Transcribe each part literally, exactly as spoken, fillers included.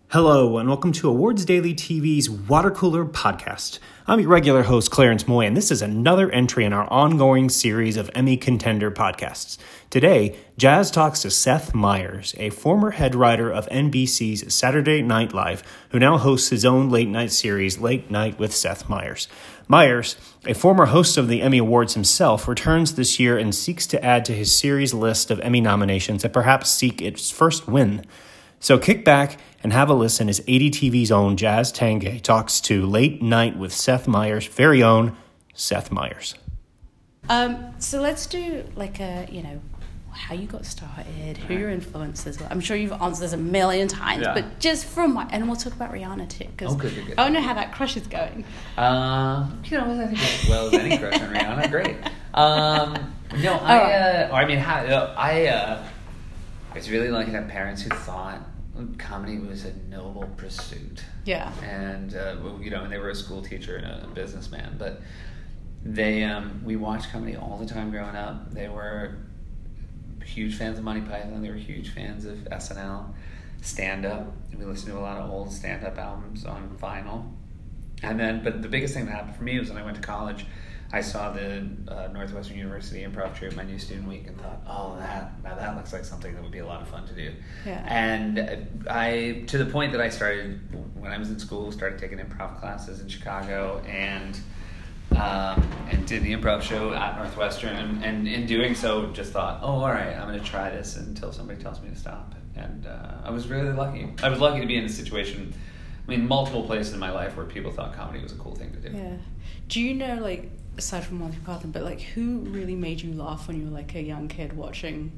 Hello, and welcome to Awards Daily T V's Water Cooler Podcast. I'm your regular host, Clarence Moy, and this is another entry in our ongoing series of Emmy contender podcasts. Today, Jazz talks to Seth Meyers, a former head writer of N B C's Saturday Night Live, who now hosts his own late-night series, Late Night with Seth Meyers. Meyers, a former host of the Emmy Awards himself, returns this year and seeks to add to his series list of Emmy nominations and perhaps seek its first win. So kick back and have a listen as A D T V's own Jazz Tangay talks to Late Night with Seth Meyers' very own Seth Meyers. Um, so let's do like a, you know, how you got started, who your influences were. I'm sure you've answered this a million times, yeah. but just from my, and we'll talk about Rihanna too, because oh, good, good, good. I don't know how that crush is going. Uh, you know, I think as well as any crush on Rihanna, great. Um, no, I, right. uh, I mean, how, uh, I, uh, I was really lucky to have parents who thought comedy was a noble pursuit. Yeah. And, uh, you know, and they were a school teacher and a businessman, but they, um, we watched comedy all the time growing up. They were huge fans of Monty Python. They were huge fans of S N L, stand-up. We listened to a lot of old stand-up albums on vinyl. And then, but the biggest thing that happened for me was when I went to college, I saw the uh, Northwestern University Improv Troupe, my new student week, and thought, oh, that now that looks like something that would be a lot of fun to do. Yeah. And I, to the point that I started, when I was in school, started taking improv classes in Chicago, and um, and did the improv show at Northwestern, and, and in doing so, just thought, oh, all right, I'm going to try this until somebody tells me to stop. And uh, I was really lucky. I was lucky to be in a situation, I mean, multiple places in my life where people thought comedy was a cool thing to do. Yeah. Do you know, like, aside from Monty Python, but like, who really made you laugh when you were like a young kid watching?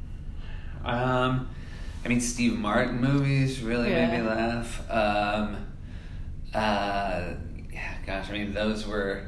Um, I mean, Steve Martin movies really Yeah. made me laugh. Um, uh, yeah, gosh, I mean, those were.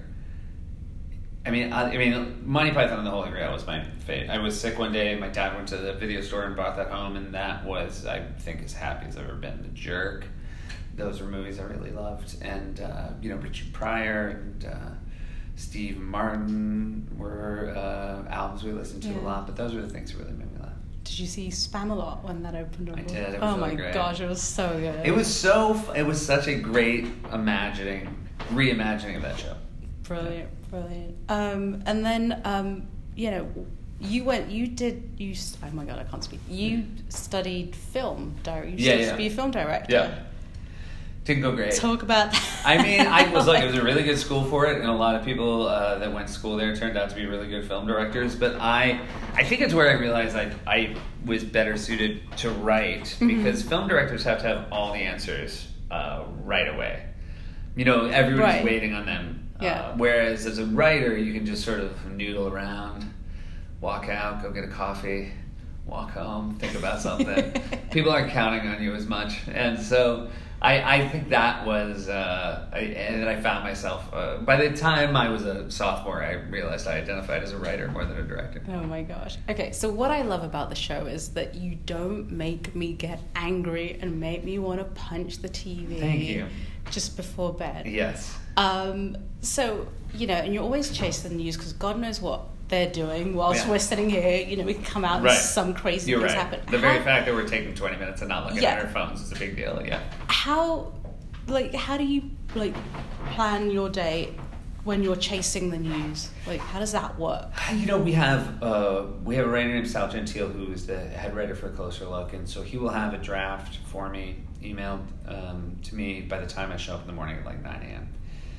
I mean, I, I mean, Monty Python and the Holy Grail was my favorite. I was sick one day. My dad went to the video store and brought that home, and that was, I think, as happy as I've ever been. The Jerk. Those were movies I really loved, and uh, you know, Richard Pryor and. Uh, Steve Martin were uh, albums we listened to yeah. a lot, but those were the things that really made me laugh. Did you see Spamalot when that opened up? I did. It was oh really my great. gosh, it was so good. It was so. It was such a great imagining, reimagining of that show. Brilliant, brilliant. Um, and then um, you know, you went. You did. You. Oh my god, I can't speak. You studied film. Di- you Yeah, supposed yeah. to be a film director. Yeah. Didn't go great. Talk about that. I mean, I was like, it was a really good school for it, and a lot of people uh, that went to school there turned out to be really good film directors. But I, I think it's where I realized I, I was better suited to write, Mm-hmm. because film directors have to have all the answers uh, right away. You know, everybody's Right. waiting on them. Yeah. Uh, whereas as a writer, you can just sort of noodle around, walk out, go get a coffee, walk home, think about something. People aren't counting on you as much, and so. I, I think that was, uh, I, and I found myself, uh, by the time I was a sophomore, I realized I identified as a writer more than a director. Oh my gosh. Okay, so what I love about the show is that you don't make me get angry and make me want to punch the T V. Thank you. Just before bed. Yes. Um, so, you know, and you're always chasing the news because God knows what they're doing whilst Yeah. we're sitting here. You know, we can come out Right. and some crazy You're things right. happen. The very How- fact that we're taking twenty minutes and not looking Yeah. at our phones is a big deal, yeah. How, like, how do you, like, plan your day when you're chasing the news? Like, how does that work? You know, we have uh, we have a writer named Sal Gentile who is the head writer for A Closer Look, and so he will have a draft for me emailed um, to me by the time I show up in the morning at like nine a.m.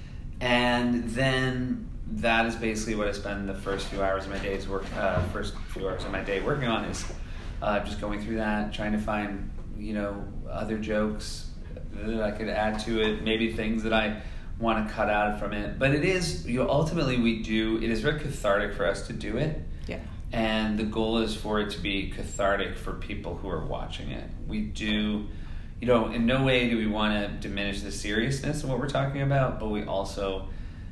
And then that is basically what I spend the first few hours of my day's work, uh, first few hours of my day working on is uh, just going through that, trying to find, you know, other jokes that I could add to it, maybe things that I want to cut out from it. But it is, you know, ultimately we do, it is very cathartic for us to do it. Yeah. And the goal is for it to be cathartic for people who are watching it. We do, you know, in no way do we want to diminish the seriousness of what we're talking about, but we also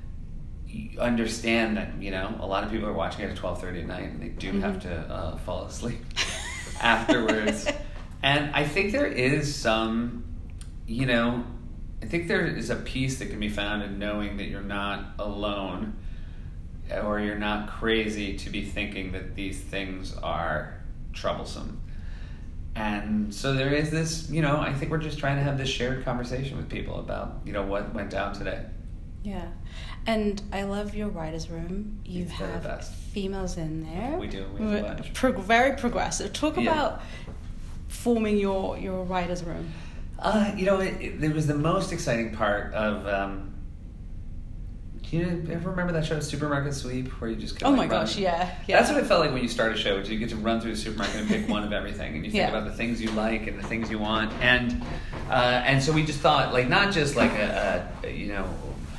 understand that, you know, a lot of people are watching it at twelve thirty at night and they do Mm-hmm. have to uh, fall asleep afterwards. And I think there is some, you know, I think there is a peace that can be found in knowing that you're not alone or you're not crazy to be thinking that these things are troublesome. and so there is this, you know, I think we're just trying to have this shared conversation with people about, you know, what went down today. Yeah. And I love your writer's room. You It's have the best. females in there. We do. We have a bunch. Pro- very progressive. Talk Yeah. about forming your, your writer's room. Uh, you know, it, it, it was the most exciting part of. Um, do you ever remember that show, Supermarket Sweep, where you just could, Oh like, my run? gosh, yeah, yeah. That's what it felt like when you start a show. You get to run through the supermarket and pick one of everything, and you think Yeah. about the things you like and the things you want, and uh, and so we just thought, like, not just like a, a you know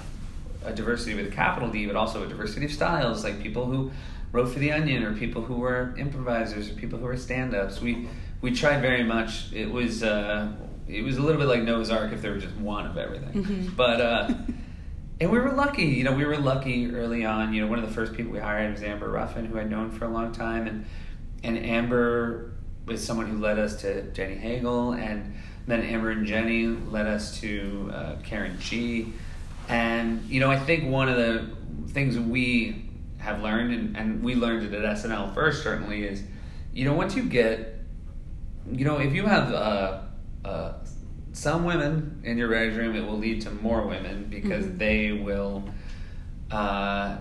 a diversity with a capital D, but also a diversity of styles, like people who wrote for The Onion, or people who were improvisers, or people who were stand-ups. We we tried very much. It was uh, it was a little bit like Noah's Ark if there were just one of everything, Mhm. but. Uh, And we were lucky, you know, we were lucky early on. You know, one of the first people we hired was Amber Ruffin, who I'd known for a long time. And and Amber was someone who led us to Jenny Hagel. And then Amber and Jenny led us to uh, Karen G. And, you know, I think one of the things we have learned, and, and we learned it at S N L first, certainly, is, you know, once you get, you know, if you have uh, uh, some women in your writer's room, it will lead to more women, because mm-hmm. they will, uh,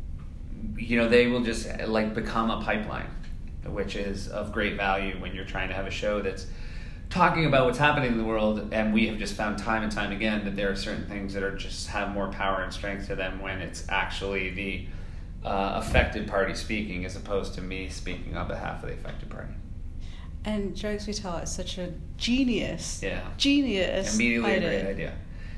you know, they will just like become a pipeline, which is of great value when you're trying to have a show that's talking about what's happening in the world. And we have just found time and time again that there are certain things that are just have more power and strength to them when it's actually the uh, affected party speaking, as opposed to me speaking on behalf of the affected party. And Jokes We Tell is such a genius, yeah, genius immediately idea. a great idea.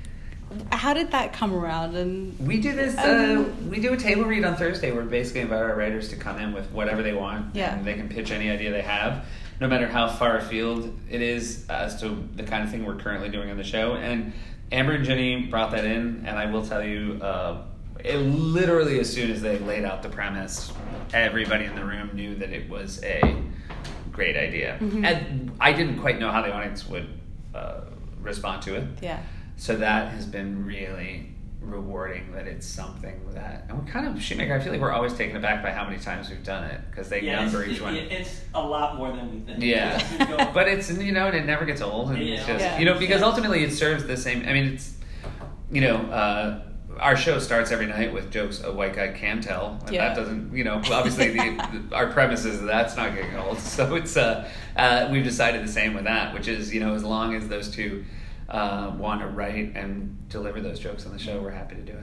How did that come around? And we do this. Uh, we do a table read on Thursday, where we basically invite our writers to come in with whatever they want, yeah. and they can pitch any idea they have, no matter how far afield it is as to the kind of thing we're currently doing on the show. And Amber and Jenny brought that in, and I will tell you, uh, it literally as soon as they laid out the premise, everybody in the room knew that it was a great idea. Mm-hmm. And I didn't quite know how the audience would uh, respond to it. Yeah. So that has been really rewarding, that it's something that, and we're kind of, Shoemaker, I feel like we're always taken aback by how many times we've done it, because they yeah, number it's, each one. It, it's a lot more than we think. Yeah. But it's, you know, and it never gets old. And yeah. it's just, yeah. you know, because ultimately it serves the same, I mean, it's, you know, uh, our show starts every night with jokes a white guy can tell, and yeah. that doesn't, you know, obviously the, the, our premise is that that's not getting old. So it's, uh, uh, we've decided the same with that, which is, you know, as long as those two uh, want to write and deliver those jokes on the show, we're happy to do it.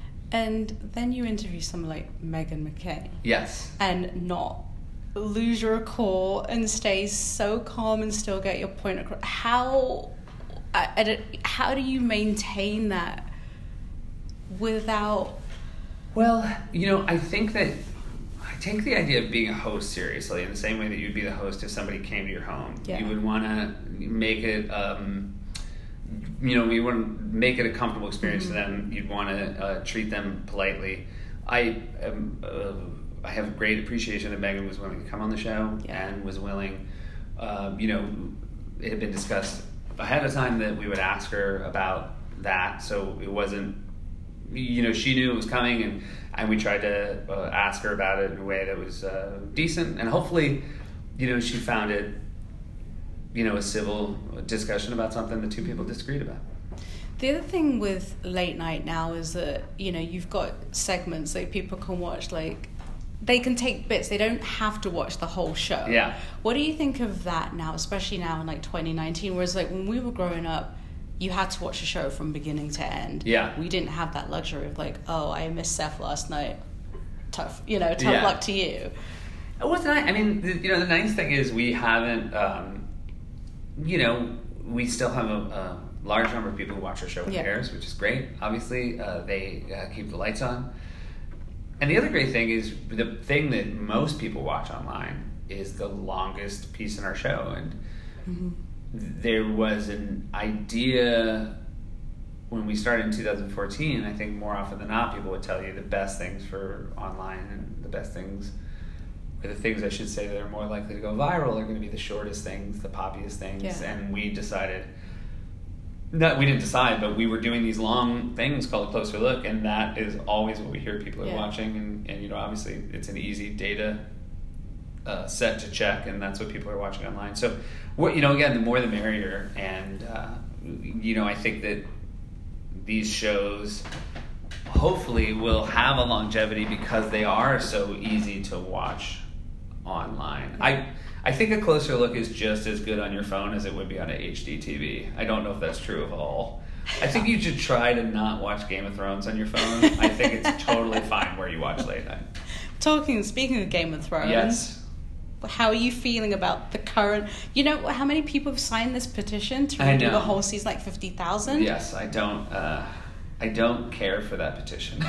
And then you interview someone like Meghan McCain. Yes. And not lose your cool and stay so calm and still get your point across. How, I, I don't, how do you maintain that without... Well, you know, I think that I take the idea of being a host seriously in the same way that you'd be the host if somebody came to your home. Yeah. You would want to make it, um, you know, you want to make it a comfortable experience mm-hmm. for them. You'd want to uh, treat them politely. I am, uh, I have a great appreciation that Meghan was willing to come on the show yeah. and was willing, uh, you know, it had been discussed ahead of time that we would ask her about that, so it wasn't, you know, she knew it was coming, and, and we tried to uh, ask her about it in a way that was uh, decent, and hopefully, you know, she found it, you know, a civil discussion about something that two people disagreed about. The other thing with late night now is that, you know, you've got segments that people can watch, like, they can take bits. They don't have to watch the whole show. Yeah. What do you think of that now, especially now in, like, twenty nineteen, whereas, like, when we were growing up, you had to watch a show from beginning to end. Yeah. We didn't have that luxury of, like, oh, I missed Seth last night. Tough, you know, tough yeah. luck to you. It wasn't, I mean, the, you know, the nice thing is we haven't, um, you know, we still have a, a large number of people who watch our show when yeah. it airs, which is great. Obviously, uh, they uh, keep the lights on. And the other great thing is the thing that most people watch online is the longest piece in our show. And mm-hmm. there was an idea when we started in two thousand fourteen, I think more often than not, people would tell you the best things for online and the best things, or the things I should say that are more likely to go viral are going to be the shortest things, the poppiest things. Yeah. And we decided, no, we didn't decide, but we were doing these long things called Closer Look, and that is always what we hear people are yeah. watching. And, and, you know, obviously it's an easy data uh, set to check, and that's what people are watching online. So, what you know, again, the more the merrier. And uh, you know, I think that these shows hopefully will have a longevity because they are so easy to watch online. I I think a closer look is just as good on your phone as it would be on an H D T V. I don't know if that's true of all. I think you should try to not watch Game of Thrones on your phone. I think it's totally fine where you watch late night. Talking, speaking of Game of Thrones, yes. How are you feeling about the current? You know how many people have signed this petition to redo the whole season, like fifty thousand? Yes, I don't. Uh, I don't care for that petition.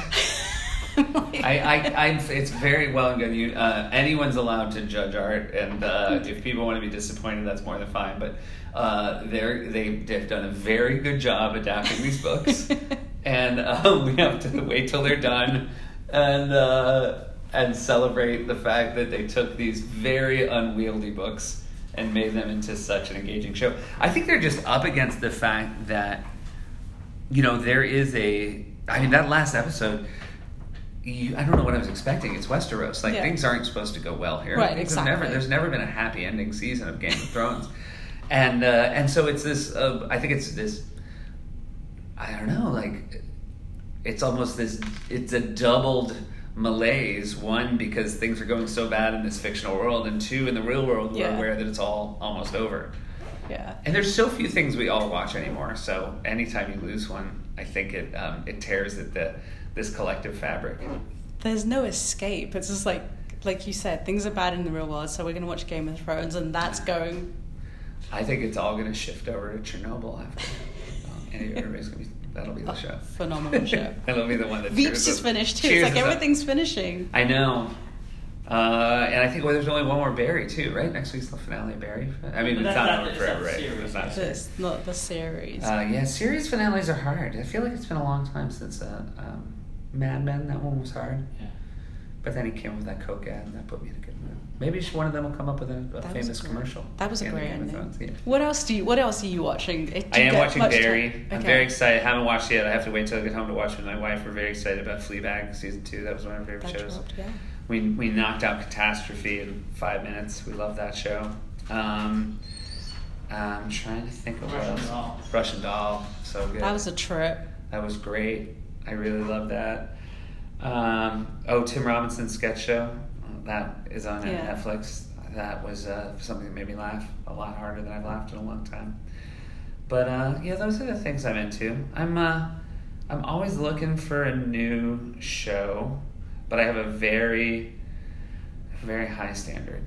I, I, I, it's very well and good. You, uh, anyone's allowed to judge art, and uh, if people want to be disappointed, that's more than fine. But uh, they're, they've done a very good job adapting these books, and um, we have to wait till they're done, and uh, and celebrate the fact that they took these very unwieldy books and made them into such an engaging show. I think they're just up against the fact that, you know, there is a. I mean, that last episode. You, I don't know what I was expecting. It's Westeros. Like, yeah. Things aren't supposed to go well here. Right, Things exactly. Never, there's never been a happy ending season of Game of Thrones. and uh, and so it's this, uh, I think it's this, I don't know, like, it's almost this, it's a doubled malaise. One, because things are going so bad in this fictional world, and two, in the real world, we're yeah. aware that it's all almost over. Yeah. And there's so few things we all watch anymore, so anytime you lose one, I think it um, it tears at the this collective fabric. There's no escape. It's just like, like you said, things are bad in the real world, so we're going to watch Game of Thrones, and that's going... I think it's all going to shift over to Chernobyl after. And everybody's going to be... That'll be the show. Oh, phenomenal show. That'll be the one that... Veeps just finished, too. It's like everything's finishing. I know. Uh, and I think well, there's only one more Barry, too, right? Next week's the finale of Barry. I mean, it's not over forever, right? It's not, it's not the series. Uh, yeah, series finales are hard. I feel like it's been a long time since... Uh, um, Mad Men, that one was hard. Yeah. But then he came with that Coke ad, and that put me in a good mood. Maybe one of them will come up with a, a famous commercial. That was a great ending. Yeah. What else do you? What else are you watching? Do you I am watching Barry. Okay. I'm very excited. I haven't watched it yet. I have to wait till I get home to watch it with my wife. We're very excited about Fleabag season two. That was one of our favorite that shows. Dropped, yeah. We we knocked out Catastrophe in five minutes. We love that show. Um, I'm trying to think of Russian what else. Doll. Russian Doll. So good. That was a trip. That was great. I really loved that. Um, oh, Tim Robinson's sketch show. That is on yeah. Netflix. That was uh, something that made me laugh a lot harder than I've laughed in a long time. But uh, yeah, those are the things I'm into. I'm uh, I'm always looking for a new show, but I have a very, very high standard.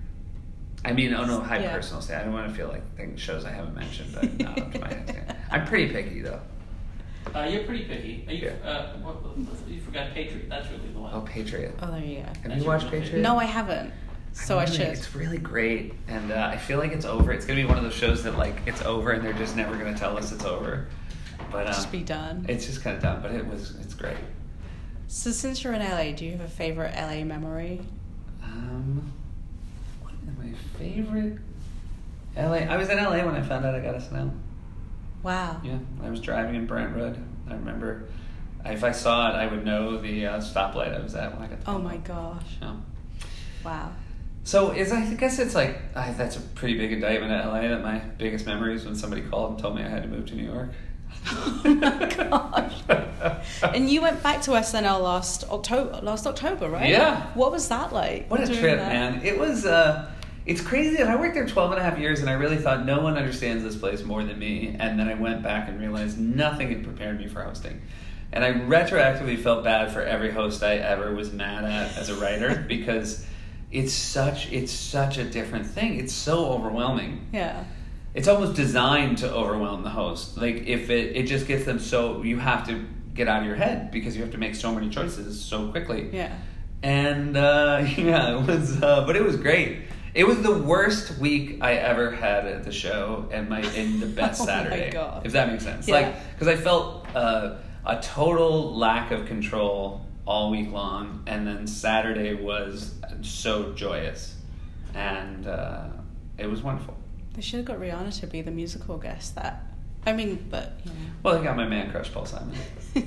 I mean, oh no, high yeah. personal standard. I don't want to feel like things shows I haven't mentioned, but not up to my head standard. I'm pretty picky though. Uh, you're pretty picky. Are you, Yeah. uh, what, what, you forgot Patriot. That's really the one. Oh, Patriot. Oh, there you go. Have That's you your watched real favorite. Patriot? No, I haven't. So I, really, should. It's really great, and uh, I feel like it's over. It's gonna be one of those shows that like it's over, and they're just never gonna tell us it's over. But um, Just be done. It's just kind of done, but it was. It's great. So since you're in L A, do you have a favorite L A memory? Um, what is my favorite L A? I was in L A when I found out I got S N L. Wow. Yeah, I was driving in Brentwood. I remember, if I saw it, I would know the uh, stoplight I was at when I got the Oh phone my call. gosh. Yeah. Wow. So is I guess it's like I, that's a pretty big indictment at L A that my biggest memory is when somebody called and told me I had to move to New York. Oh my gosh. And you went back to S N L last October, last October, right? Yeah. What was that like? What a doing trip, that? man. It was, uh, it's crazy. And I worked there twelve and a half years, and I really thought no one understands this place more than me. And then I went back and realized nothing had prepared me for hosting. And I retroactively felt bad for every host I ever was mad at as a writer because it's such it's such a different thing. It's so overwhelming. Yeah. It's almost designed to overwhelm the host. Like if it, it just gets them so you have to get out of your head because you have to make so many choices so quickly. Yeah. And uh, yeah, it was, uh, but it was great. It was the worst week I ever had at the show, and my in the best Oh my Saturday, God. if that makes sense. Yeah. Like because I felt uh, a total lack of control all week long, and then Saturday was so joyous, and uh, it was wonderful. They should have got Rihanna to be the musical guest. That, I mean, but you know. Well, I got my man crush, Paul Simon.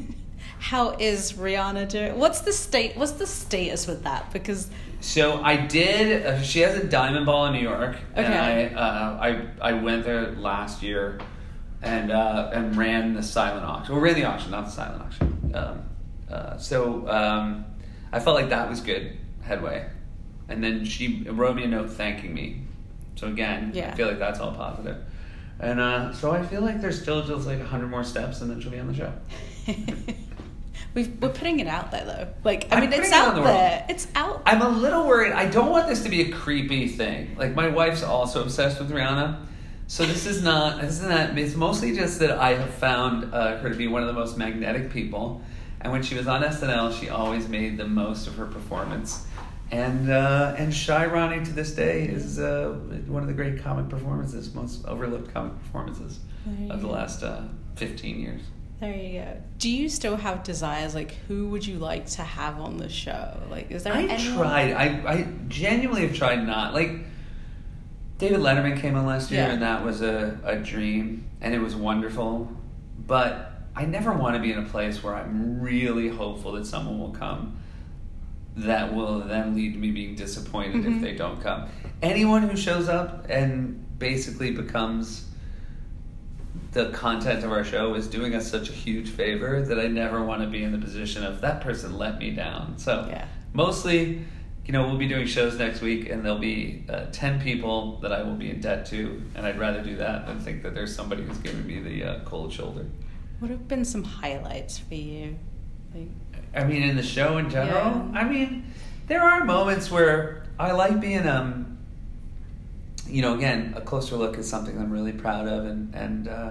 How is Rihanna doing? What's the state? What's the status with that? Because So I did. Uh, she has a Diamond Ball in New York, and Okay. I uh, I I went there last year, and uh, and ran the silent auction. Well, ran the auction, not the silent auction. Um, uh, so um, I felt like that was good headway, and then she wrote me a note thanking me. So again, Yeah. I feel like that's all positive. And uh, so I feel like there's still just like a hundred more steps, and then she'll be on the show. We've, we're putting it out there though. Like I I'm mean, it's putting it out on the there. world. It's out. I'm a little worried. I don't want this to be a creepy thing. Like, my wife's also obsessed with Rihanna. So this is not, this is not, it's mostly just that I have found uh, her to be one of the most magnetic people. And when she was on S N L, she always made the most of her performance. And uh, and Shy Ronnie to this day is uh, one of the great comic performances, most overlooked comic performances of the last uh, fifteen years. There you go. Do you still have desires? Like, who would you like to have on the show? Like, is there I anyone? tried. I, I genuinely have tried not. Like, David Letterman came on last year, Yeah. and that was a, a dream, and it was wonderful. But I never want to be in a place where I'm really hopeful that someone will come that will then lead to me being disappointed Mhm. if they don't come. Anyone who shows up and basically becomes the content of our show is doing us such a huge favor that I never want to be in the position of that person let me down. So Yeah. mostly, you know, we'll be doing shows next week, and there'll be uh, ten people that I will be in debt to, and I'd rather do that than think that there's somebody who's giving me the uh, cold shoulder. What have been some highlights for you? Like, I mean, in the show in general, Yeah. I mean, there are moments where I like being, um, you know, again, a closer look is something I'm really proud of, and and uh,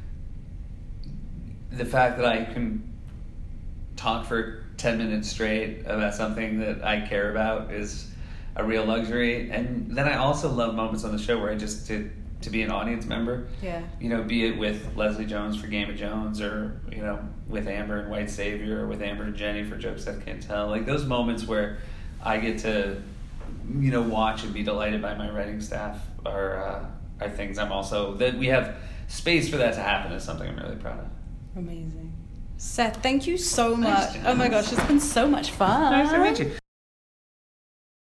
the fact that I can talk for ten minutes straight about something that I care about is a real luxury. And then I also love moments on the show where I just to to be an audience member. yeah. You know, be it with Leslie Jones for Game of Jones, or, you know, with Amber and White Savior, or with Amber and Jenny for Jokes That Can't Tell. Like, those moments where I get to, you know, watch and be delighted by my writing staff are uh, are things I'm also, that we have space for that to happen is something I'm really proud of. Amazing. Seth, thank you so Thanks, much. Oh my Janice. gosh, it's been so much fun. Nice to meet you.